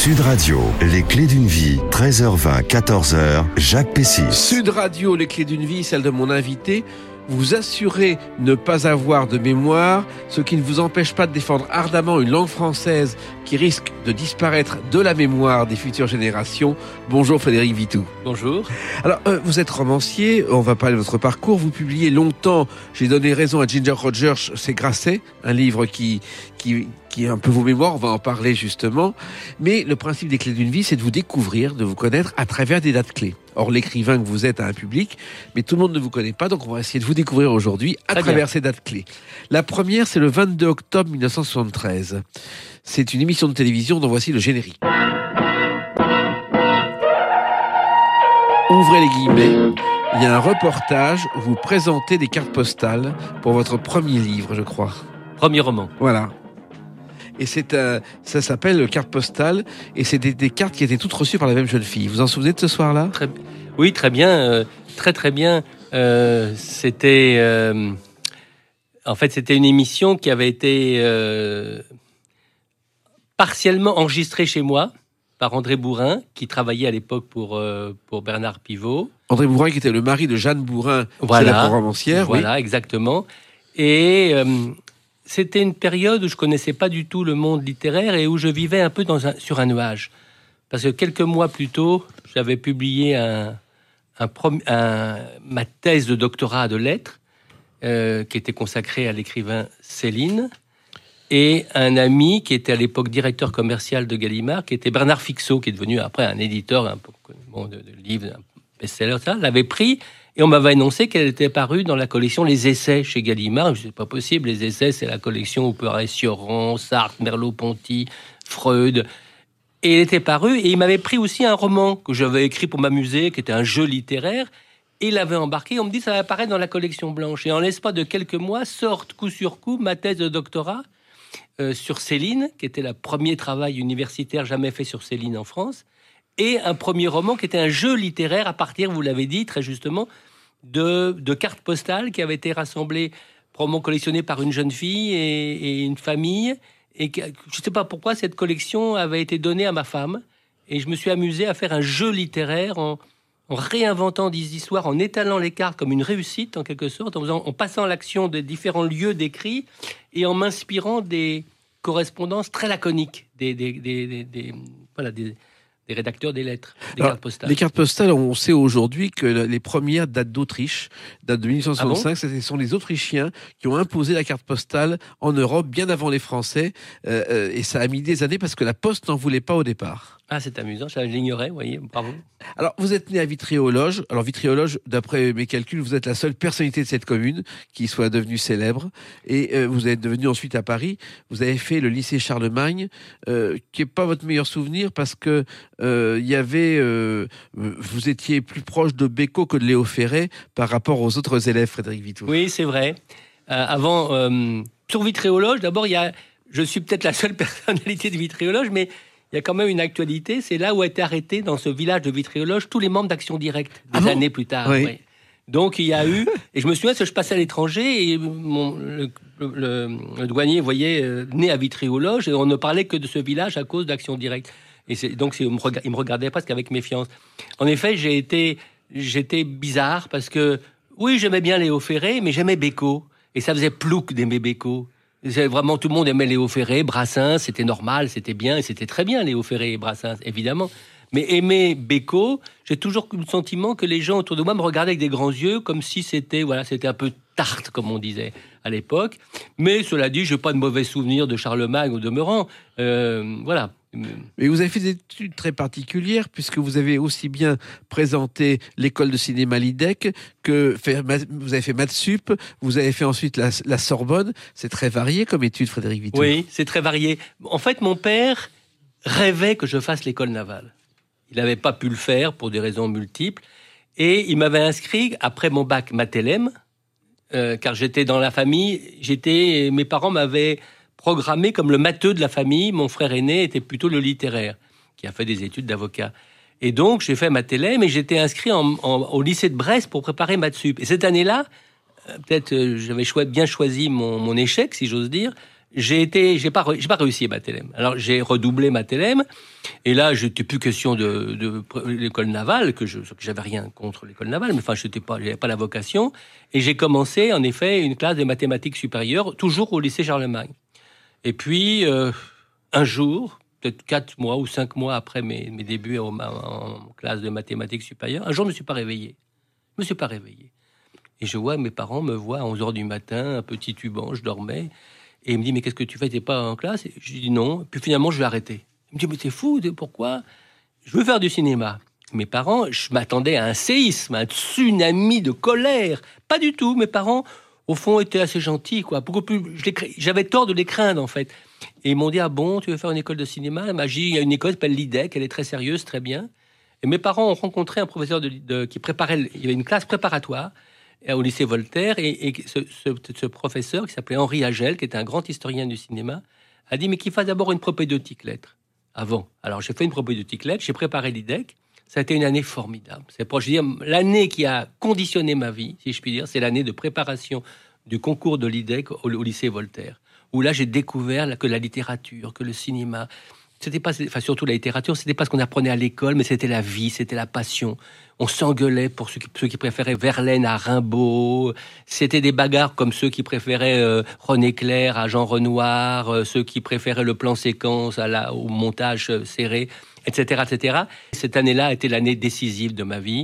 Sud Radio, les clés d'une vie, 13h20, 14h, Jacques Pessis. Sud Radio, les clés d'une vie, celle de mon invité. Vous assurez ne pas avoir de mémoire, ce qui ne vous empêche pas de défendre ardemment une langue française qui risque de disparaître de la mémoire des futures générations. Bonjour Frédéric Vitou. Bonjour. Alors, vous êtes romancier, on va parler de votre parcours. Vous publiez longtemps, j'ai donné raison à Ginger Rogers, c'est Grasset, un livre qui est un peu vos mémoires, on va en parler justement. Mais le principe des clés d'une vie, c'est de vous découvrir, de vous connaître à travers des dates clés. Or, l'écrivain que vous êtes a un public, mais tout le monde ne vous connaît pas, donc on va essayer de vous découvrir aujourd'hui à travers ces dates clés. La première, c'est le 22 octobre 1973. C'est une émission de télévision dont voici le générique. Ouvrez les guillemets. Il y a un reportage où vous présentez des cartes postales pour votre premier livre, je crois. Premier roman. Voilà. Et ça s'appelle carte postale, et c'est des cartes qui étaient toutes reçues par la même jeune fille. Vous vous en souvenez de ce soir-là ? Oui, très bien, très bien. C'était une émission qui avait été partiellement enregistrée chez moi par André Bourrin, qui travaillait à l'époque pour Bernard Pivot. André Bourrin, qui était le mari de Jeanne Bourrin, c'est la romancière. Voilà, oui. Exactement. Et c'était une période où je connaissais pas du tout le monde littéraire et où je vivais un peu sur un nuage. Parce que quelques mois plus tôt, j'avais publié ma thèse de doctorat de lettres, qui était consacrée à l'écrivain Céline, et un ami qui était à l'époque directeur commercial de Gallimard, qui était Bernard Fixot, qui est devenu après un éditeur un peu de livres, un best-seller, ça, l'avait pris. Et on m'avait annoncé qu'elle était parue dans la collection Les Essais chez Gallimard. Je dis, c'est pas possible, Les Essais, c'est la collection où peut avoir Sioran, Sartre, Merleau-Ponty, Freud. Et elle était parue, et il m'avait pris aussi un roman que j'avais écrit pour m'amuser, qui était un jeu littéraire, et il l'avait embarqué. On me dit, ça va apparaître dans la collection blanche. Et en l'espace de quelques mois, sortent coup sur coup ma thèse de doctorat sur Céline, qui était le premier travail universitaire jamais fait sur Céline en France, et un premier roman qui était un jeu littéraire à partir, vous l'avez dit très justement, de cartes postales qui avaient été rassemblées, probablement collectionnées par une jeune fille et une famille. Et je ne sais pas pourquoi cette collection avait été donnée à ma femme. Et je me suis amusé à faire un jeu littéraire en réinventant des histoires, en étalant les cartes comme une réussite en quelque sorte, en passant l'action des différents lieux décrits et en m'inspirant des correspondances très laconiques des rédacteurs des lettres, des cartes postales. Les cartes postales, on sait aujourd'hui que les premières datent d'Autriche, datent de 1865. Ce sont les Autrichiens qui ont imposé la carte postale en Europe bien avant les Français. Et ça a mis des années parce que la Poste n'en voulait pas au départ. Ah, c'est amusant, je l'ignorais, vous voyez, bravo. Alors, vous êtes né à Vitry-aux-Loges. Alors, Vitry-aux-Loges, d'après mes calculs, vous êtes la seule personnalité de cette commune qui soit devenue célèbre. Et vous êtes devenu ensuite à Paris. Vous avez fait le lycée Charlemagne, qui n'est pas votre meilleur souvenir parce que vous étiez plus proche de Bécaud que de Léo Ferré par rapport aux autres élèves, Frédéric Vitou. Oui, c'est vrai. Sur Vitry-aux-Loges, d'abord, je suis peut-être la seule personnalité de Vitry-aux-Loges, mais il y a quand même une actualité, c'est là où a été arrêté dans ce village de Vitry-aux-Loges tous les membres d'Action Directe des années plus tard. Oui. Oui. Donc il y a eu, et je me souviens que je passais à l'étranger et le douanier voyait né à Vitry-aux-Loges et on ne parlait que de ce village à cause d'Action Directe. Et il me regardait presque avec méfiance. En effet, j'étais bizarre parce que oui, j'aimais bien Léo Ferré, mais j'aimais Bécaud et ça faisait plouc d'aimer Bécaud. Vraiment, tout le monde aimait Léo Ferré, Brassens, c'était normal, c'était bien, et c'était très bien, Léo Ferré et Brassens, évidemment. Mais aimer Bécaud, j'ai toujours eu le sentiment que les gens autour de moi me regardaient avec des grands yeux, comme si c'était un peu tarte, comme on disait à l'époque. Mais cela dit, je n'ai pas de mauvais souvenirs de Charlemagne ou de Meurant. Voilà. Mais vous avez fait des études très particulières puisque vous avez aussi bien présenté l'école de cinéma Lidec que vous avez fait maths sup, vous avez fait ensuite la Sorbonne. C'est très varié comme étude, Frédéric Vitou. Oui, c'est très varié. En fait, mon père rêvait que je fasse l'école navale. Il n'avait pas pu le faire pour des raisons multiples et il m'avait inscrit après mon bac Math-LM, car j'étais dans la famille, mes parents m'avaient programmé comme le matheux de la famille. Mon frère aîné était plutôt le littéraire, qui a fait des études d'avocat. Et donc, j'ai fait Math-LM et j'étais inscrit au lycée de Brest pour préparer maths sup. Et cette année-là, peut-être j'avais bien choisi mon échec, si j'ose dire, j'ai pas réussi ma TLM. Alors j'ai redoublé ma TLM, et là j'étais plus question de l'école navale, que j'avais rien contre l'école navale, mais enfin j'avais pas la vocation, et j'ai commencé en effet une classe de mathématiques supérieures, toujours au lycée Charlemagne. Et puis un jour, peut-être 4 mois ou 5 mois après mes débuts en classe de mathématiques supérieures, un jour je me suis pas réveillé. Et je vois, mes parents me voient à 11h du matin, un petit tuban, je dormais. Et il me dit, mais qu'est-ce que tu fais? T'es pas en classe? Et je dis non. Puis finalement, je vais arrêter. Il me dit, mais t'es fou, pourquoi? Je veux faire du cinéma. Mes parents, je m'attendais à un séisme, un tsunami de colère. Pas du tout. Mes parents, au fond, étaient assez gentils, quoi. Beaucoup plus, j'avais tort de les craindre, en fait. Et ils m'ont dit, ah bon, tu veux faire une école de cinéma? Il y a une école qui s'appelle l'IDEC, elle est très sérieuse, très bien. Et mes parents ont rencontré un professeur qui préparait, il y avait une classe préparatoire au lycée Voltaire, et ce professeur qui s'appelait Henri Agel, qui était un grand historien du cinéma, a dit mais qu'il fasse d'abord une propédeutique lettres avant. Alors j'ai fait une propédeutique lettres, j'ai préparé l'IDEC, ça a été une année formidable. C'est pour dire l'année qui a conditionné ma vie, si je puis dire, c'est l'année de préparation du concours de l'IDEC au lycée Voltaire, où là j'ai découvert que la littérature, que le cinéma, c'était pas, enfin surtout la littérature, c'était pas ce qu'on apprenait à l'école, mais c'était la vie, c'était la passion. On s'engueulait pour ceux qui préféraient Verlaine à Rimbaud. C'était des bagarres comme ceux qui préféraient René Clair à Jean Renoir, ceux qui préféraient le plan séquence au montage serré, etc., etc. Cette année-là a été l'année décisive de ma vie,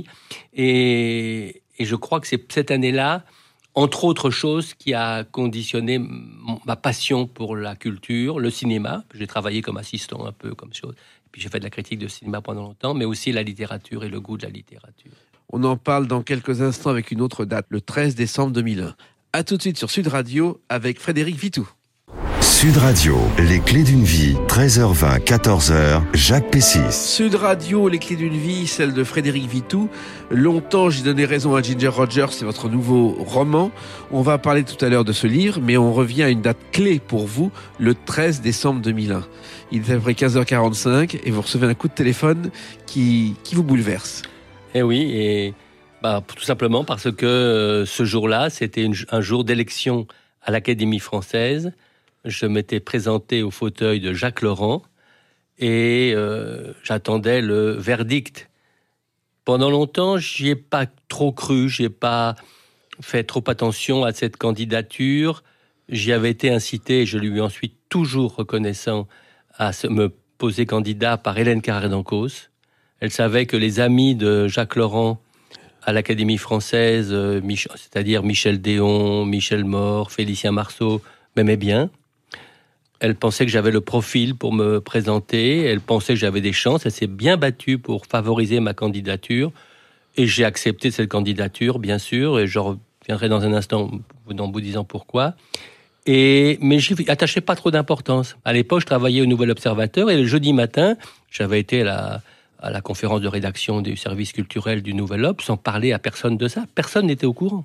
et je crois que c'est cette année-là, entre autres choses, qui a conditionné ma passion pour la culture, le cinéma. J'ai travaillé comme assistant un peu, comme chose. Puis j'ai fait de la critique de cinéma pendant longtemps, mais aussi la littérature et le goût de la littérature. On en parle dans quelques instants avec une autre date, le 13 décembre 2001. À tout de suite sur Sud Radio avec Frédéric Vitou. Sud Radio, les clés d'une vie, 13h20, 14h, Jacques Pessis. Sud Radio, les clés d'une vie, celle de Frédéric Vitou. Longtemps, j'ai donné raison à Ginger Rogers, c'est votre nouveau roman. On va parler tout à l'heure de ce livre, mais on revient à une date clé pour vous, le 13 décembre 2001. Il est à peu près 15h45 et vous recevez un coup de téléphone qui vous bouleverse. Eh oui, et tout simplement parce que ce jour-là, c'était un jour d'élection à l'Académie française. Je m'étais présenté au fauteuil de Jacques Laurent et j'attendais le verdict. Pendant longtemps, j'y ai pas trop cru, j'ai pas fait trop attention à cette candidature. J'y avais été incité, et je lui ai ensuite toujours reconnaissant, à me poser candidat par Hélène Carrère d'Ancos. Elle savait que les amis de Jacques Laurent à l'Académie française, c'est-à-dire Michel Déon, Michel Mort, Félicien Marceau, m'aimaient bien. Elle pensait que j'avais le profil pour me présenter, elle pensait que j'avais des chances, elle s'est bien battue pour favoriser ma candidature, et j'ai accepté cette candidature, bien sûr, et je reviendrai dans un instant en vous disant pourquoi. Mais j'y attachais pas trop d'importance. À l'époque, je travaillais au Nouvel Observateur, et le jeudi matin, j'avais été à la conférence de rédaction du service culturel du Nouvel Obs, sans parler à personne de ça. Personne n'était au courant.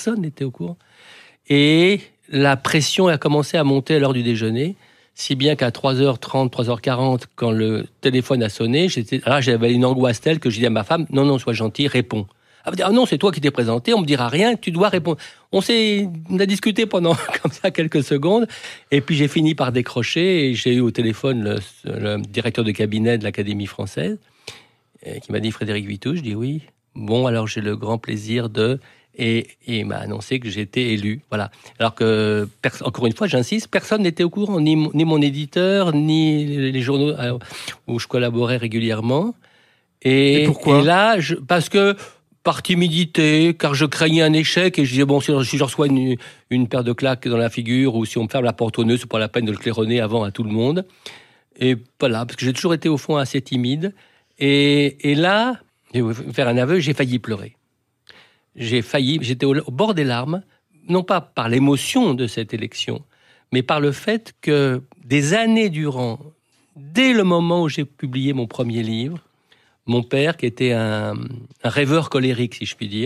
Et la pression a commencé à monter à l'heure du déjeuner, si bien qu'à 3h30, 3h40, quand le téléphone a sonné, j'avais une angoisse telle que j'ai dit à ma femme, non, sois gentil, réponds. Elle me dit, ah non, c'est toi qui t'es présenté, on me dira rien, tu dois répondre. On a discuté pendant comme ça quelques secondes, et puis j'ai fini par décrocher, et j'ai eu au téléphone le directeur de cabinet de l'Académie française, qui m'a dit, Frédéric Vitou, je dis oui. Bon, alors j'ai le grand plaisir et il m'a annoncé que j'étais élu. Voilà. Alors que, encore une fois, j'insiste, personne n'était au courant, ni mon éditeur, ni les journaux où je collaborais régulièrement. Et pourquoi? Et là, parce que, par timidité, car je craignais un échec, et je disais, bon, si je reçois une paire de claques dans la figure, ou si on me ferme la porte au nez, c'est pas la peine de le claironner avant à tout le monde. Et voilà, parce que j'ai toujours été, au fond, assez timide. Et là, je vais vous faire un aveu, j'ai failli pleurer. J'étais au bord des larmes, non pas par l'émotion de cette élection, mais par le fait que des années durant, dès le moment où j'ai publié mon premier livre, mon père, qui était un rêveur colérique, si je puis dire,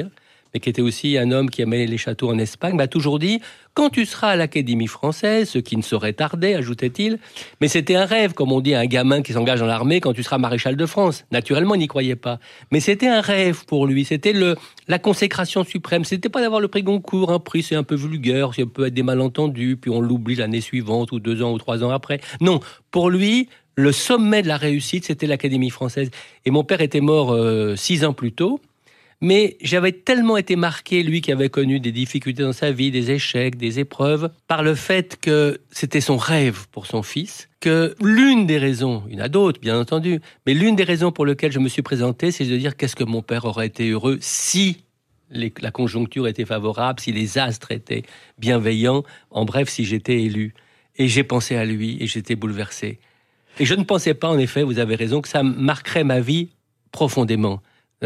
mais qui était aussi un homme qui aimait les châteaux en Espagne, m'a toujours dit « Quand tu seras à l'Académie française, ce qui ne saurait tarder, ajoutait-il, mais c'était un rêve, comme on dit à un gamin qui s'engage dans l'armée quand tu seras maréchal de France. » Naturellement, il n'y croyait pas. Mais c'était un rêve pour lui, c'était la consécration suprême. C'était pas d'avoir le prix Goncourt, un prix c'est un peu vulgaire, ça peut être des malentendus, puis on l'oublie l'année suivante, ou 2 ans, ou 3 ans après. Non, pour lui, le sommet de la réussite, c'était l'Académie française. Et mon père était mort 6 ans plus tôt. Mais j'avais tellement été marqué, lui qui avait connu des difficultés dans sa vie, des échecs, des épreuves, par le fait que c'était son rêve pour son fils, que l'une des raisons, il y en a d'autres bien entendu, mais l'une des raisons pour lesquelles je me suis présenté, c'est de dire qu'est-ce que mon père aurait été heureux si la conjoncture était favorable, si les astres étaient bienveillants, en bref, si j'étais élu. Et j'ai pensé à lui et j'étais bouleversé. Et je ne pensais pas, en effet, vous avez raison, que ça marquerait ma vie profondément.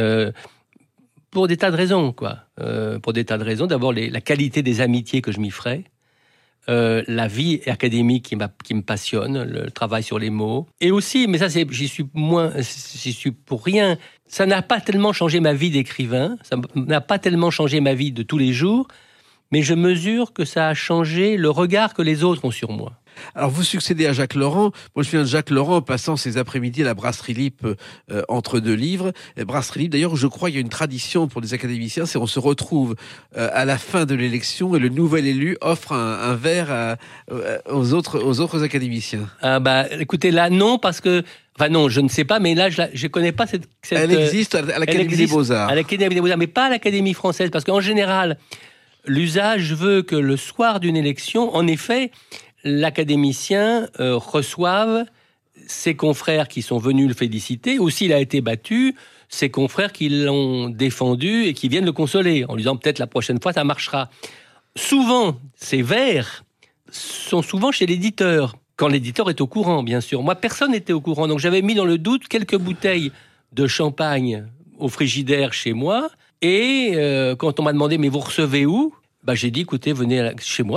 Pour des tas de raisons, quoi. Pour des tas de raisons. D'abord, la qualité des amitiés que je m'y ferais. La vie académique qui me passionne, le travail sur les mots. Et aussi, mais ça, j'y suis pour rien. Ça n'a pas tellement changé ma vie d'écrivain. Ça n'a pas tellement changé ma vie de tous les jours. Mais je mesure que ça a changé le regard que les autres ont sur moi. Alors, vous succédez à Jacques Laurent. Moi, je me souviens de Jacques Laurent passant ses après-midi à la Brasserie Lippe entre 2 livres. Et Brasserie Lippe, d'ailleurs, je crois qu'il y a une tradition pour les académiciens, c'est on se retrouve à la fin de l'élection et le nouvel élu offre un verre aux autres académiciens. Ah bah, écoutez, là, non, parce que... Enfin non, je ne sais pas, mais là, je connais pas cette... Elle existe à l'Académie des Beaux-Arts. À l'Académie des Beaux-Arts, mais pas à l'Académie française, parce qu'en général, l'usage veut que le soir d'une élection, en effet... l'académicien reçoive ses confrères qui sont venus le féliciter, ou s'il a été battu, ses confrères qui l'ont défendu et qui viennent le consoler, en lui disant peut-être la prochaine fois ça marchera. Souvent, ces vers sont souvent chez l'éditeur, quand l'éditeur est au courant, bien sûr. Moi, personne n'était au courant, donc j'avais mis dans le doute quelques bouteilles de champagne au frigidaire chez moi, et quand on m'a demandé « mais vous recevez où ?» J'ai dit « écoutez, venez chez moi ».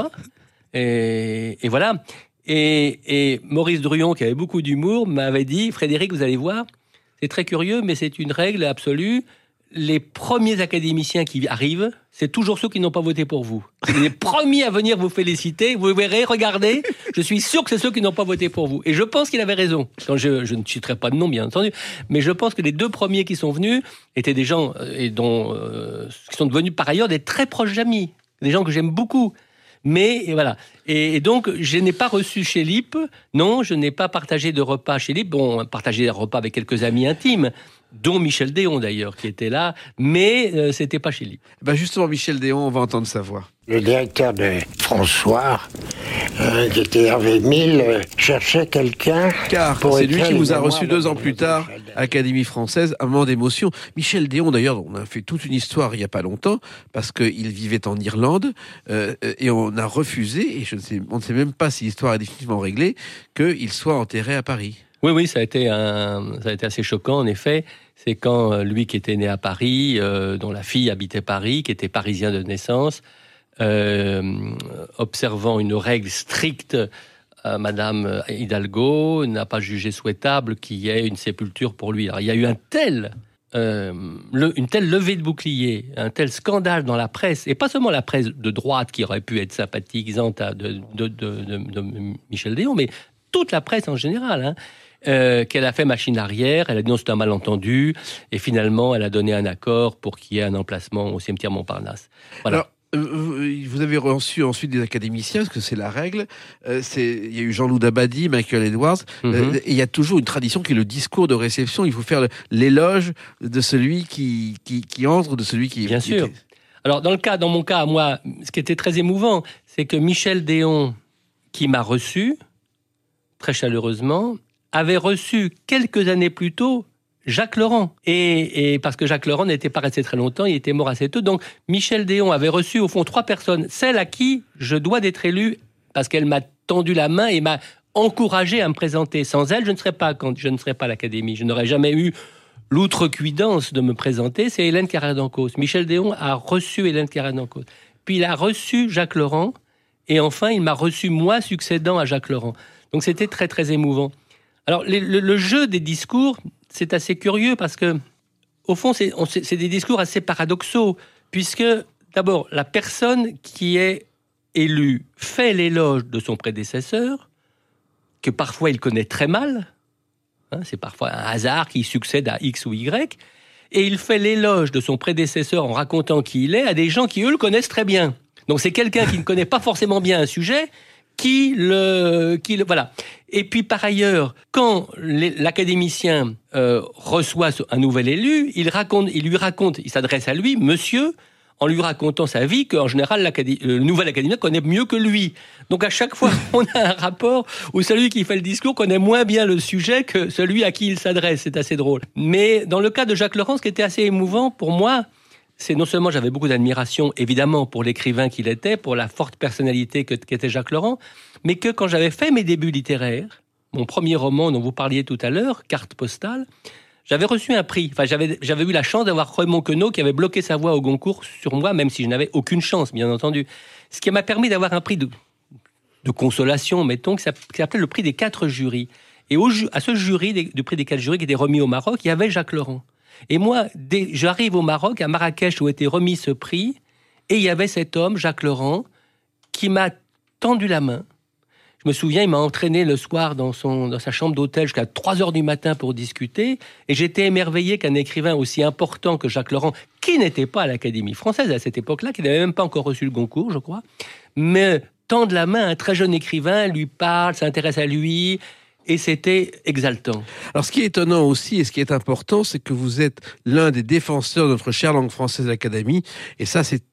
Et voilà. Et Maurice Druon, qui avait beaucoup d'humour, m'avait dit « Frédéric, vous allez voir, c'est très curieux, mais c'est une règle absolue. Les premiers académiciens qui arrivent, c'est toujours ceux qui n'ont pas voté pour vous. Les premiers à venir vous féliciter, vous verrez, regardez, je suis sûr que c'est ceux qui n'ont pas voté pour vous. » Et je pense qu'il avait raison. Quand je ne citerai pas de nom, bien entendu, mais je pense que les 2 premiers qui sont venus étaient des gens qui sont devenus par ailleurs des très proches amis, des gens que j'aime beaucoup. Mais voilà. Et donc, je n'ai pas reçu chez Lippe. Non, je n'ai pas partagé de repas chez Lippe. Bon, partagé des repas avec quelques amis intimes, dont Michel Déon d'ailleurs, qui était là. Mais c'était pas chez Lippe. Justement, Michel Déon, on va entendre sa voix. Le directeur de François, qui était Hervé Mille, cherchait quelqu'un... Car c'est lui qui vous a reçu 2 ans plus tard, Académie française, un moment d'émotion. Michel Déon, d'ailleurs, on a fait toute une histoire il n'y a pas longtemps, parce qu'il vivait en Irlande, et on a refusé, et on ne sait même pas si l'histoire est définitivement réglée, qu'il soit enterré à Paris. Oui, ça a été assez choquant, en effet. C'est quand lui qui était né à Paris, dont la fille habitait Paris, qui était parisien de naissance, observant une règle stricte, Madame Hidalgo n'a pas jugé souhaitable qu'il y ait une sépulture pour lui. Alors, il y a eu une telle levée de bouclier, un tel scandale dans la presse, et pas seulement la presse de droite qui aurait pu être sympathisante de Michel Déon, mais toute la presse en général, qu'elle a fait machine arrière, elle a dit non, c'est un malentendu, et finalement, elle a donné un accord pour qu'il y ait un emplacement au cimetière Montparnasse. Voilà. Alors, vous avez reçu ensuite des académiciens, parce que c'est la règle. Il y a eu Jean-Loup Dabadi, Michael Edwards. Et il y a toujours une tradition qui est le discours de réception. Il faut faire l'éloge de celui qui entre, de celui qui... Bien sûr. Alors, dans mon cas, moi, ce qui était très émouvant, c'est que Michel Déon, qui m'a reçu, très chaleureusement, avait reçu quelques années plus tôt Jacques Laurent. Et parce que Jacques Laurent n'était pas resté très longtemps, il était mort assez tôt. Donc, Michel Déon avait reçu, au fond, 3 personnes. Celle à qui je dois d'être élu, parce qu'elle m'a tendu la main et m'a encouragé à me présenter. Sans elle, je ne serais pas à l'Académie. Je n'aurais jamais eu l'outrecuidance de me présenter. C'est Hélène Carrère d'Encausse. Michel Déon a reçu Hélène Carrère d'Encausse. Puis il a reçu Jacques Laurent. Et enfin, il m'a reçu, moi, succédant à Jacques Laurent. Donc, c'était très, très émouvant. Alors, le jeu des discours, c'est assez curieux parce que, au fond, c'est des discours assez paradoxaux, puisque, d'abord, la personne qui est élue fait l'éloge de son prédécesseur, que parfois il connaît très mal, c'est parfois un hasard qui succède à X ou Y, et il fait l'éloge de son prédécesseur en racontant qui il est à des gens qui, eux, le connaissent très bien. Donc c'est quelqu'un qui ne connaît pas forcément bien un sujet, voilà. Et puis par ailleurs, quand l'académicien reçoit un nouvel élu, il s'adresse à lui, monsieur, en lui racontant sa vie, qu'en général, le nouvel académicien connaît mieux que lui. Donc à chaque fois, on a un rapport où celui qui fait le discours connaît moins bien le sujet que celui à qui il s'adresse. C'est assez drôle. Mais dans le cas de Jacques Laurent, ce qui était assez émouvant pour moi, c'est non seulement j'avais beaucoup d'admiration, évidemment, pour l'écrivain qu'il était, pour la forte personnalité qu'était Jacques Laurent, mais que quand j'avais fait mes débuts littéraires, mon premier roman dont vous parliez tout à l'heure, Carte postale, j'avais reçu un prix. Enfin, j'avais eu la chance d'avoir Raymond Queneau qui avait bloqué sa voix au Goncourt sur moi, même si je n'avais aucune chance, bien entendu. Ce qui m'a permis d'avoir un prix de consolation, mettons, qui s'appelait le prix des 4 jurys. Et à ce jury, du prix des 4 jurys qui était remis au Maroc, il y avait Jacques Laurent. Et moi, j'arrive au Maroc, à Marrakech, où était remis ce prix, et il y avait cet homme, Jacques Laurent, qui m'a tendu la main. Je me souviens, il m'a entraîné le soir dans sa chambre d'hôtel jusqu'à 3h du matin pour discuter, et j'étais émerveillé qu'un écrivain aussi important que Jacques Laurent, qui n'était pas à l'Académie française à cette époque-là, qui n'avait même pas encore reçu le Goncourt, je crois, mais tend la main à un très jeune écrivain, lui parle, s'intéresse à lui, et c'était exaltant. Alors, ce qui est étonnant aussi, et ce qui est important, c'est que vous êtes l'un des défenseurs de notre chère langue française à l'Académie, et ça, c'est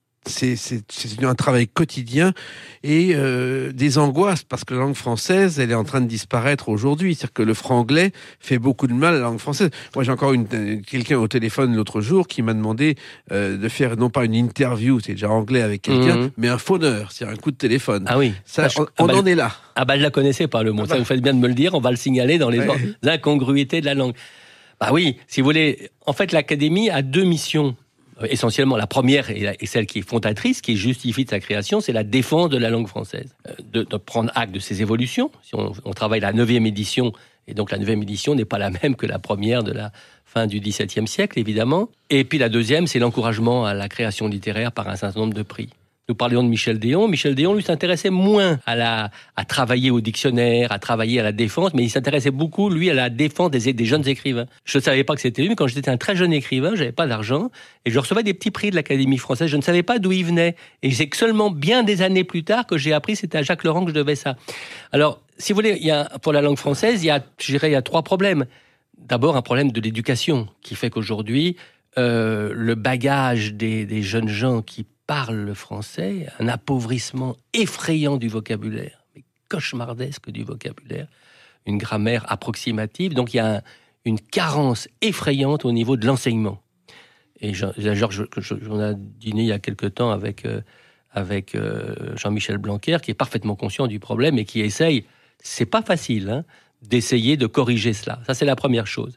un travail quotidien et des angoisses, parce que la langue française, elle est en train de disparaître aujourd'hui. C'est-à-dire que le franglais fait beaucoup de mal à la langue française. Moi, j'ai encore quelqu'un au téléphone l'autre jour qui m'a demandé de faire non pas une interview, c'est déjà anglais avec quelqu'un, mais un phoneur, c'est-à-dire un coup de téléphone. Ah oui. Ça, on en est là. Ah bah, je la connaissais pas, le mot. Ça, vous faites bien de me le dire. On va le signaler dans les incongruités de la langue. Bah oui, si vous voulez. En fait, l'Académie a 2 missions. Essentiellement, la première et celle qui est fondatrice, qui justifie de sa création, c'est la défense de la langue française. De prendre acte de ses évolutions. Si on travaille la 9e édition, et donc la 9e édition n'est pas la même que la première de la fin du XVIIe siècle, évidemment. Et puis la deuxième, c'est l'encouragement à la création littéraire par un certain nombre de prix. Nous parlions de Michel Déon. Michel Déon, lui, s'intéressait moins à travailler au dictionnaire, à travailler à la défense, mais il s'intéressait beaucoup, lui, à la défense des jeunes écrivains. Je ne savais pas que c'était lui, mais quand j'étais un très jeune écrivain, j'avais pas d'argent, et je recevais des petits prix de l'Académie française. Je ne savais pas d'où ils venaient. Et c'est que seulement bien des années plus tard que j'ai appris, c'était à Jacques Laurent que je devais ça. Alors, si vous voulez, pour la langue française, je dirais, il y a 3 problèmes. D'abord, un problème de l'éducation, qui fait qu'aujourd'hui, le bagage des jeunes gens qui parlent le français, un appauvrissement effrayant du vocabulaire, mais cauchemardesque du vocabulaire, une grammaire approximative. Donc il y a une carence effrayante au niveau de l'enseignement. Et Georges, on a dîné il y a quelque temps avec Jean-Michel Blanquer, qui est parfaitement conscient du problème et qui essaye, c'est pas facile, d'essayer de corriger cela. Ça, c'est la première chose.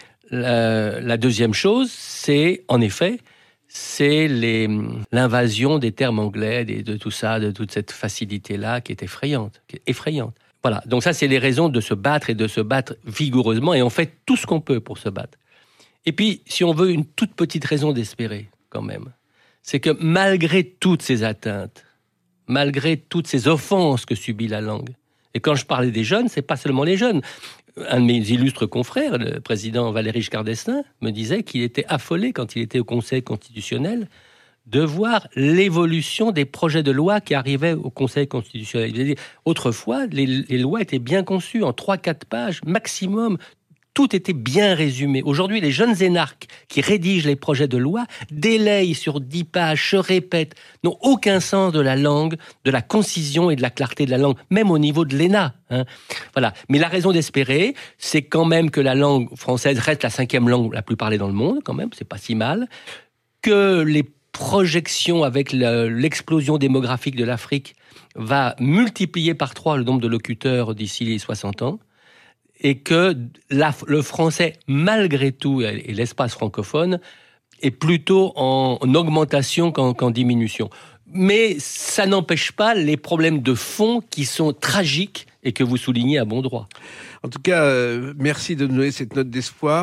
La deuxième chose, c'est, en effet, c'est l'invasion des termes anglais, de tout ça, de toute cette facilité-là qui est effrayante. Voilà, donc ça, c'est les raisons de se battre et de se battre vigoureusement, et on fait tout ce qu'on peut pour se battre. Et puis, si on veut une toute petite raison d'espérer, quand même, c'est que malgré toutes ces atteintes, malgré toutes ces offenses que subit la langue, et quand je parlais des jeunes, c'est pas seulement les jeunes. Un de mes illustres confrères, le président Valéry Giscard d'Estaing, me disait qu'il était affolé quand il était au Conseil constitutionnel de voir l'évolution des projets de loi qui arrivaient au Conseil constitutionnel. Il disait, autrefois, les lois étaient bien conçues en 3-4 pages maximum. Tout était bien résumé. Aujourd'hui, les jeunes énarques qui rédigent les projets de loi délayent sur 10 pages, se répètent, n'ont aucun sens de la langue, de la concision et de la clarté de la langue, même au niveau de l'ENA. Voilà. Mais la raison d'espérer, c'est quand même que la langue française reste la 5e langue la plus parlée dans le monde, quand même, c'est pas si mal, que les projections avec l'explosion démographique de l'Afrique va multiplier par 3 le nombre de locuteurs d'ici les 60 ans, et que le français, malgré tout, et l'espace francophone, est plutôt en augmentation qu'en diminution. Mais ça n'empêche pas les problèmes de fond qui sont tragiques et que vous soulignez à bon droit. En tout cas, merci de nous donner cette note d'espoir.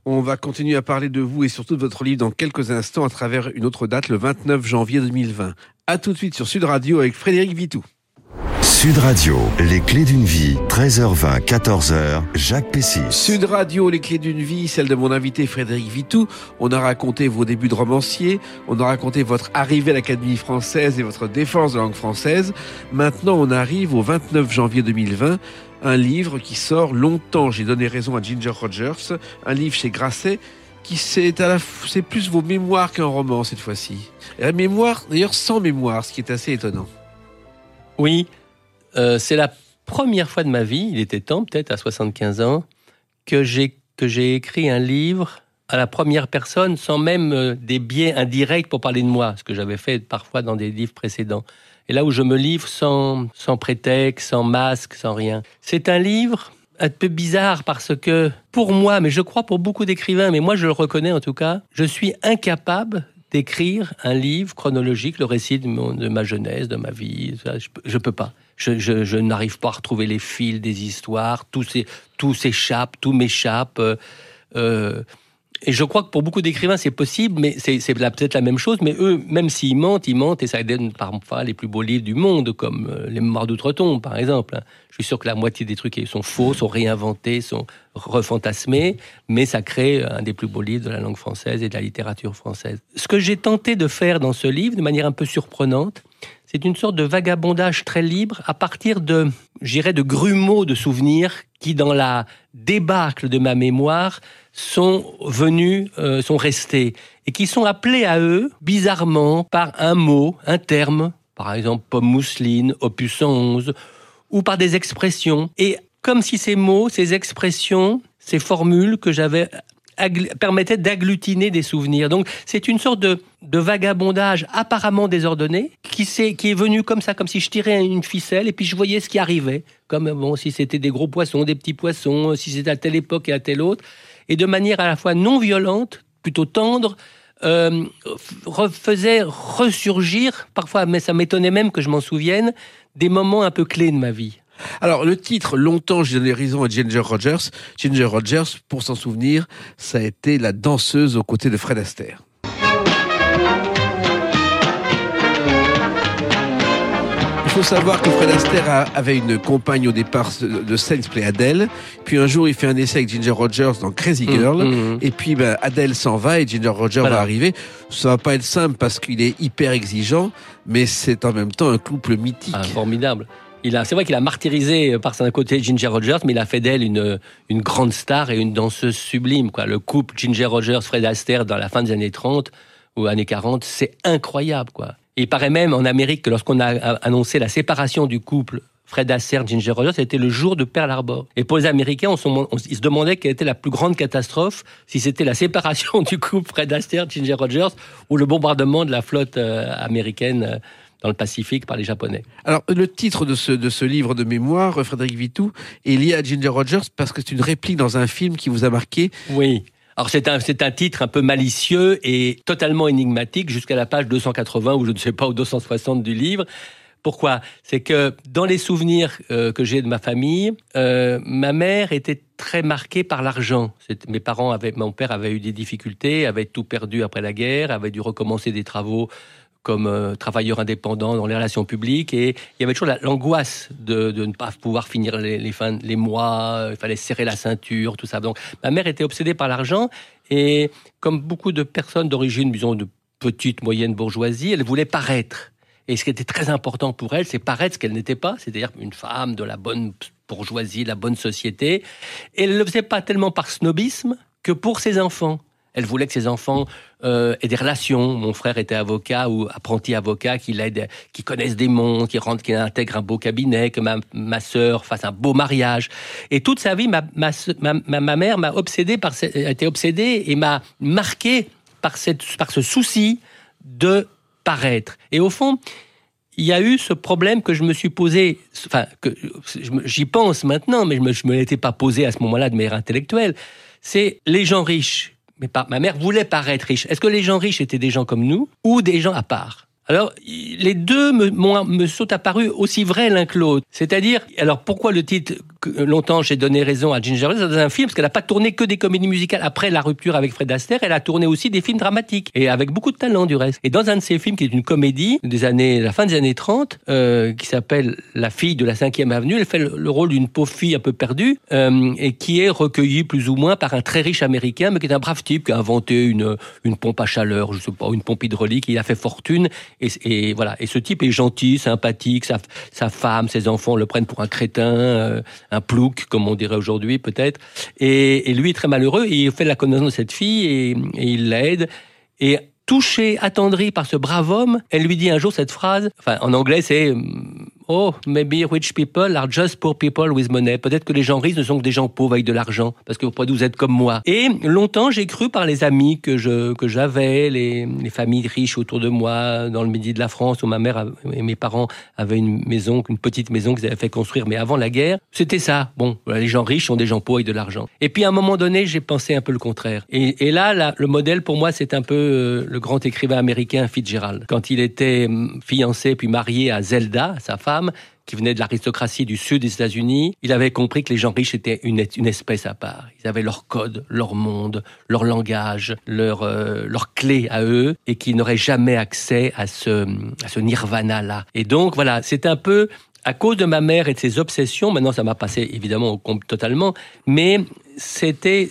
On va continuer à parler de vous et surtout de votre livre dans quelques instants à travers une autre date, le 29 janvier 2020. À tout de suite sur Sud Radio avec Frédéric Vitou. Sud Radio, les clés d'une vie, 13h20, 14h, Jacques Pessis. Sud Radio, les clés d'une vie, celle de mon invité Frédéric Vitou. On a raconté vos débuts de romancier, on a raconté votre arrivée à l'Académie française et votre défense de la langue française. Maintenant, on arrive au 29 janvier 2020, un livre qui sort longtemps. J'ai donné raison à Ginger Rogers, un livre chez Grasset, qui c'est plus vos mémoires qu'un roman cette fois-ci. Et la mémoire, d'ailleurs sans mémoire, ce qui est assez étonnant. Oui. C'est la première fois de ma vie, il était temps, peut-être à 75 ans, que j'ai écrit un livre à la première personne, sans même des biais indirects pour parler de moi, ce que j'avais fait parfois dans des livres précédents. Et là où je me livre sans prétexte, sans masque, sans rien. C'est un livre un peu bizarre parce que, pour moi, mais je crois pour beaucoup d'écrivains, mais moi je le reconnais en tout cas, je suis incapable d'écrire un livre chronologique, le récit de ma jeunesse, de ma vie. Je peux pas. Je n'arrive pas à retrouver les fils des histoires. Tout s'échappe, tout m'échappe. Et je crois que pour beaucoup d'écrivains, c'est possible, mais c'est peut-être la même chose. Mais eux, même s'ils mentent, et ça donne parfois les plus beaux livres du monde, comme les Mémoires d'Outre-Tombe, par exemple. Je suis sûr que la moitié des trucs sont faux, sont réinventés, sont refantasmés, mais ça crée un des plus beaux livres de la langue française et de la littérature française. Ce que j'ai tenté de faire dans ce livre, de manière un peu surprenante, c'est une sorte de vagabondage très libre à partir de grumeaux de souvenirs qui, dans la débâcle de ma mémoire, sont restés et qui sont appelés à eux, bizarrement, par un mot, un terme, par exemple pomme mousseline, opus 11, ou par des expressions. Et comme si ces mots, ces expressions, ces formules que j'avais permettaient d'agglutiner des souvenirs. Donc c'est une sorte de vagabondage apparemment désordonné qui est venu comme ça, comme si je tirais une ficelle et puis je voyais ce qui arrivait, comme si c'était des gros poissons, des petits poissons, si c'était à telle époque et à telle autre, et de manière à la fois non violente, plutôt tendre, faisait ressurgir parfois, mais ça m'étonnait même que je m'en souvienne, des moments un peu clés de ma vie. Alors, le titre, longtemps, j'ai donné raison à Ginger Rogers. Ginger Rogers, pour s'en souvenir, ça a été la danseuse aux côtés de Fred Astaire. Il faut savoir que Fred Astaire avait une compagne au départ de scène qui s'appelait Adèle. Puis un jour, il fait un essai avec Ginger Rogers dans Crazy Girl. Et puis, Adèle s'en va et Ginger Rogers va arriver. Ça va pas être simple parce qu'il est hyper exigeant, mais c'est en même temps un couple mythique. Formidable. C'est vrai qu'il a martyrisé par son côté Ginger Rogers, mais il a fait d'elle une grande star et une danseuse sublime, quoi. Le couple Ginger Rogers, Fred Astaire dans la fin des années 30 ou années 40, c'est incroyable, quoi. Et il paraît même en Amérique que lorsqu'on a annoncé la séparation du couple Fred Astaire, Ginger Rogers, c'était le jour de Pearl Harbor. Et pour les Américains, ils se demandaient quelle était la plus grande catastrophe, si c'était la séparation du couple Fred Astaire, Ginger Rogers, ou le bombardement de la flotte américaine dans le Pacifique par les Japonais. Alors, le titre de ce livre de mémoire, Frédéric Vitou, est lié à Ginger Rogers parce que c'est une réplique dans un film qui vous a marqué. Oui. Alors, c'est un titre un peu malicieux et totalement énigmatique jusqu'à la page 280 ou je ne sais pas, ou 260 du livre. Pourquoi ? C'est que dans les souvenirs que j'ai de ma famille, ma mère était très marquée par l'argent. Mon père avait eu des difficultés, avait tout perdu après la guerre, avait dû recommencer des travaux comme travailleur indépendant dans les relations publiques, et il y avait toujours l'angoisse de ne pas pouvoir finir les mois, il fallait serrer la ceinture, tout ça. Donc ma mère était obsédée par l'argent, et comme beaucoup de personnes d'origine, disons, de petite, moyenne bourgeoisie, elle voulait paraître. Et ce qui était très important pour elle, c'est paraître ce qu'elle n'était pas, c'est-à-dire une femme de la bonne bourgeoisie, de la bonne société. Et elle ne le faisait pas tellement par snobisme que pour ses enfants. Elle voulait que ses enfants aient des relations. Mon frère était avocat ou apprenti avocat, qui connaissent des mondes, qui intègrent un beau cabinet, que ma sœur fasse un beau mariage. Et toute sa vie, ma mère m'a été obsédée et m'a marqué par ce souci de paraître. Et au fond, il y a eu ce problème que je me suis posé, j'y pense maintenant, mais je me l'étais pas posé à ce moment-là de manière intellectuelle. C'est les gens riches. Ma mère voulait paraître riche. Est-ce que les gens riches étaient des gens comme nous ou des gens à part ? Alors, les deux me sont apparus aussi vrais l'un que l'autre. C'est-à-dire, alors pourquoi le titre longtemps, j'ai donné raison à Ginger Rogers dans un film, parce qu'elle n'a pas tourné que des comédies musicales. Après la rupture avec Fred Astaire, elle a tourné aussi des films dramatiques, et avec beaucoup de talent du reste. Et dans un de ces films, qui est une comédie la fin des années 30, qui s'appelle La fille de la 5e avenue, elle fait le rôle d'une pauvre fille un peu perdue, et qui est recueillie plus ou moins par un très riche américain, mais qui est un brave type, qui a inventé une pompe à chaleur, je sais pas, une pompe hydraulique, il a fait fortune, et voilà. Et ce type est gentil, sympathique, sa femme, ses enfants le prennent pour un crétin, un plouc, comme on dirait aujourd'hui peut-être, et lui est très malheureux, et il fait la connaissance de cette fille, et il l'aide, et touché, attendri par ce brave homme, elle lui dit un jour cette phrase, enfin en anglais c'est « Oh, maybe rich people are just poor people with money ». Peut-être que les gens riches ne sont que des gens pauvres avec de l'argent, parce que vous êtes comme moi. Et longtemps, j'ai cru par les amis que j'avais, les familles riches autour de moi, dans le midi de la France, où ma mère et mes parents avaient une petite maison qu'ils avaient fait construire, mais avant la guerre. C'était ça. Bon, les gens riches sont des gens pauvres avec de l'argent. Et puis à un moment donné, j'ai pensé un peu le contraire. Et là, le modèle pour moi, c'est un peu le grand écrivain américain Fitzgerald. Quand il était fiancé puis marié à Zelda, sa femme, qui venait de l'aristocratie du sud des États-Unis, il avait compris que les gens riches étaient une espèce à part. Ils avaient leur code, leur monde, leur langage, leur clé à eux, et qu'ils n'auraient jamais accès à ce nirvana-là. Et donc, voilà, c'est un peu à cause de ma mère et de ses obsessions. Maintenant, ça m'a passé évidemment au compte totalement, mais c'était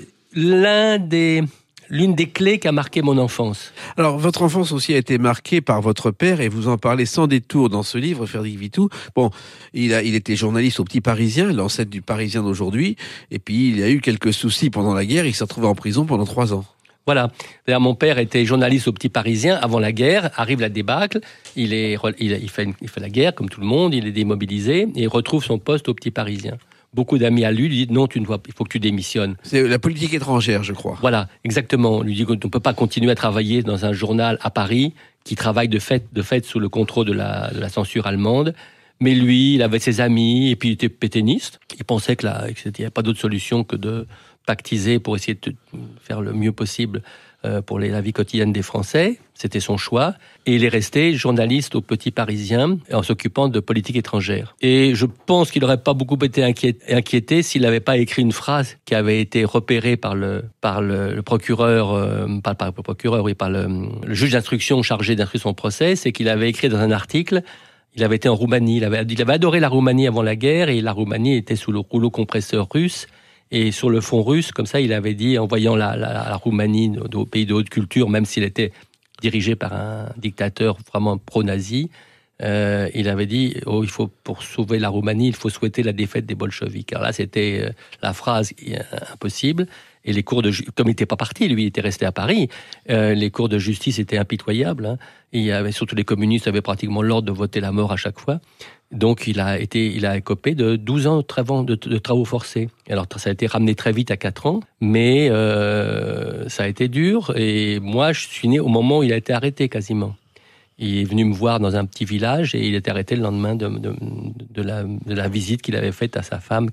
l'une des clés qui a marqué mon enfance. Alors, votre enfance aussi a été marquée par votre père, et vous en parlez sans détour dans ce livre, Frédéric Vitoux. Bon, il était journaliste au Petit Parisien, l'ancêtre du Parisien d'aujourd'hui, et puis il a eu quelques soucis pendant la guerre, il s'est retrouvé en prison pendant 3 ans. Voilà. D'ailleurs, mon père était journaliste au Petit Parisien avant la guerre, arrive la débâcle, il fait la guerre comme tout le monde, il est démobilisé, et il retrouve son poste au Petit Parisien. Beaucoup d'amis à lui disent non, il faut que tu démissionnes. C'est la politique étrangère, je crois. Voilà, exactement. On lui dit qu'on ne peut pas continuer à travailler dans un journal à Paris qui travaille de fait sous le contrôle de la censure allemande. Mais lui, il avait ses amis et puis il était pétainiste. Il pensait qu'il n'y avait pas d'autre solution que de pactiser pour essayer de faire le mieux possible pour la vie quotidienne des Français. C'était son choix. Et il est resté journaliste au Petit Parisien en s'occupant de politique étrangère. Et je pense qu'il n'aurait pas beaucoup été inquiété s'il n'avait pas écrit une phrase qui avait été repérée par le procureur, par le juge d'instruction chargé d'instruire son procès. C'est qu'il avait écrit dans un article, il avait été en Roumanie, il avait adoré la Roumanie avant la guerre, et la Roumanie était sous le rouleau compresseur russe. Et sur le fond russe, comme ça, il avait dit, en voyant la Roumanie, au pays de haute culture, même s'il était dirigé par un dictateur vraiment pro-nazi, il avait dit il faut, pour sauver la Roumanie, il faut souhaiter la défaite des bolcheviks. Alors là, c'était la phrase impossible. Et les cours comme il n'était pas parti, lui, il était resté à Paris, les cours de justice étaient impitoyables. Hein. Surtout les communistes avaient pratiquement l'ordre de voter la mort à chaque fois. Donc il a écopé de 12 ans de travaux forcés. Alors ça a été ramené très vite à 4 ans, mais ça a été dur. Et moi, je suis né au moment où il a été arrêté quasiment. Il est venu me voir dans un petit village et il était arrêté le lendemain de la visite qu'il avait faite à sa femme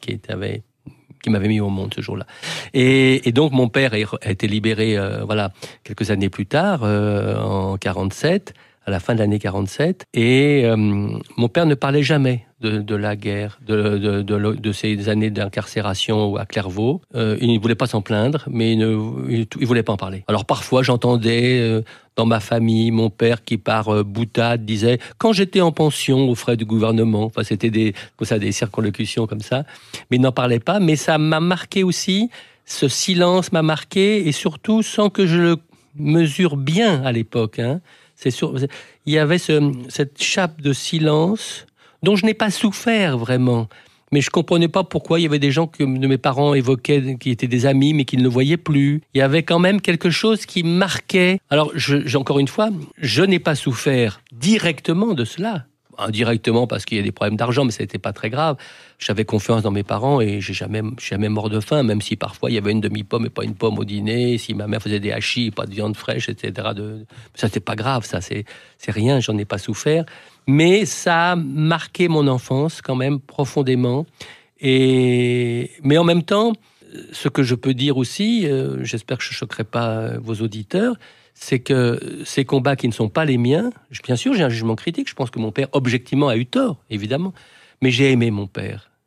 qui m'avait mis au monde ce jour-là. Et donc mon père a été libéré quelques années plus tard, en 47, à la fin de l'année 47, et mon père ne parlait jamais de la guerre, de ces années d'incarcération à Clairvaux. Il ne voulait pas s'en plaindre, mais il ne voulait pas en parler. Alors parfois j'entendais dans ma famille mon père qui par boutade disait « quand j'étais en pension aux frais du gouvernement », enfin c'était des circonlocutions comme ça, mais il n'en parlait pas. Mais ça m'a marqué aussi, ce silence m'a marqué, et surtout sans que je le mesure bien à l'époque, hein. Il y avait cette chape de silence dont je n'ai pas souffert vraiment. Mais je ne comprenais pas pourquoi il y avait des gens que mes parents évoquaient, qui étaient des amis, mais qu'ils ne voyaient plus. Il y avait quand même quelque chose qui marquait. Alors, encore une fois, je n'ai pas souffert directement de cela. Indirectement parce qu'il y a des problèmes d'argent, mais ça n'était pas très grave. J'avais confiance dans mes parents et je suis jamais mort de faim, même si parfois il y avait une demi-pomme et pas une pomme au dîner, si ma mère faisait des hachis, pas de viande fraîche, etc. Ça, c'était pas grave, ça, c'est rien, j'en ai pas souffert. Mais ça a marqué mon enfance quand même profondément. Mais en même temps, ce que je peux dire aussi, j'espère que je ne choquerai pas vos auditeurs, c'est que ces combats qui ne sont pas les miens, bien sûr, j'ai un jugement critique, je pense que mon père, objectivement, a eu tort, évidemment, mais j'ai aimé mon père.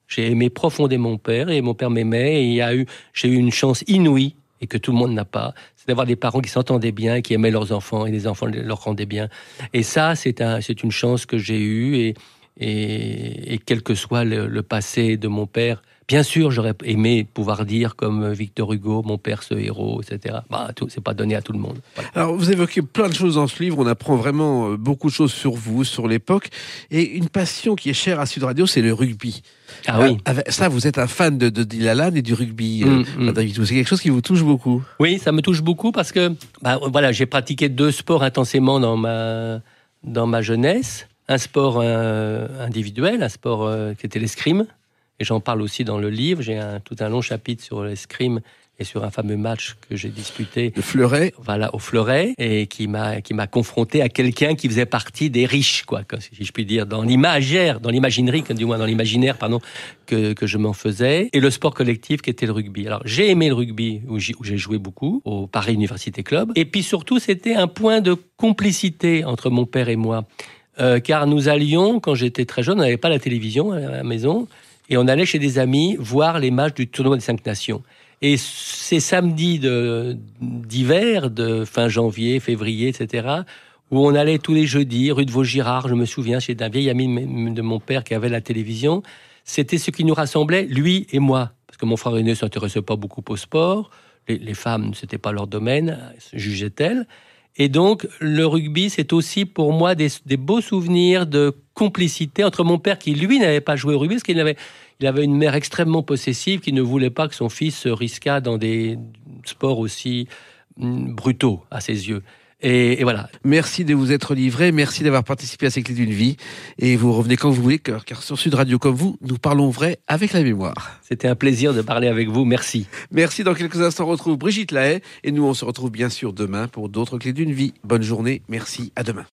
J'ai aimé profondément mon père, et mon père m'aimait, et j'ai eu une chance inouïe, et que tout le monde n'a pas, c'est d'avoir des parents qui s'entendaient bien, qui aimaient leurs enfants, et les enfants leur rendaient bien. Et ça, c'est une chance que j'ai eue, et quel que soit le passé de mon père, bien sûr, j'aurais aimé pouvoir dire, comme Victor Hugo, mon père ce héros, etc. C'est pas donné à tout le monde. Voilà. Alors, vous évoquez plein de choses dans ce livre. On apprend vraiment beaucoup de choses sur vous, sur l'époque. Et une passion qui est chère à Sud Radio, c'est le rugby. Ah oui. Ça, vous êtes un fan de Dylan Allan et du rugby. David, c'est quelque chose qui vous touche beaucoup. Oui, ça me touche beaucoup parce que voilà, j'ai pratiqué 2 sports intensément dans ma jeunesse. Un sport individuel, un sport qui était l'escrime. Et j'en parle aussi dans le livre. J'ai tout un long chapitre sur l'escrime et sur un fameux match que j'ai disputé. Le Fleuret. Voilà, au Fleuret. Et qui m'a confronté à quelqu'un qui faisait partie des riches, quoi, si je puis dire, dans l'imaginaire, que je m'en faisais. Et le sport collectif qui était le rugby. Alors, j'ai aimé le rugby, où j'ai joué beaucoup, au Paris Université Club. Et puis surtout, c'était un point de complicité entre mon père et moi. Car nous allions, quand j'étais très jeune, on n'avait pas la télévision à la maison, et on allait chez des amis voir les matchs du tournoi des 5 Nations. Et ces samedis d'hiver, de fin janvier, février, etc., où on allait tous les jeudis, rue de Vaugirard, je me souviens, chez un vieil ami de mon père qui avait la télévision, c'était ce qui nous rassemblait, lui et moi. Parce que mon frère aîné ne s'intéressait pas beaucoup au sport, les femmes, c'était pas leur domaine, jugeait-elle. Et donc, le rugby, c'est aussi pour moi des beaux souvenirs de complicité entre mon père, qui lui n'avait pas joué au rugby, parce qu'il avait une mère extrêmement possessive qui ne voulait pas que son fils se risquât dans des sports aussi brutaux à ses yeux. Et voilà. Merci de vous être livré, merci d'avoir participé à ces clés d'une vie. Et vous revenez quand vous voulez, car sur Sud Radio comme vous, nous parlons vrai avec la mémoire. C'était un plaisir de parler avec vous, merci. Merci, dans quelques instants on retrouve Brigitte Lahaie, et nous on se retrouve bien sûr demain pour d'autres clés d'une vie. Bonne journée, merci, à demain.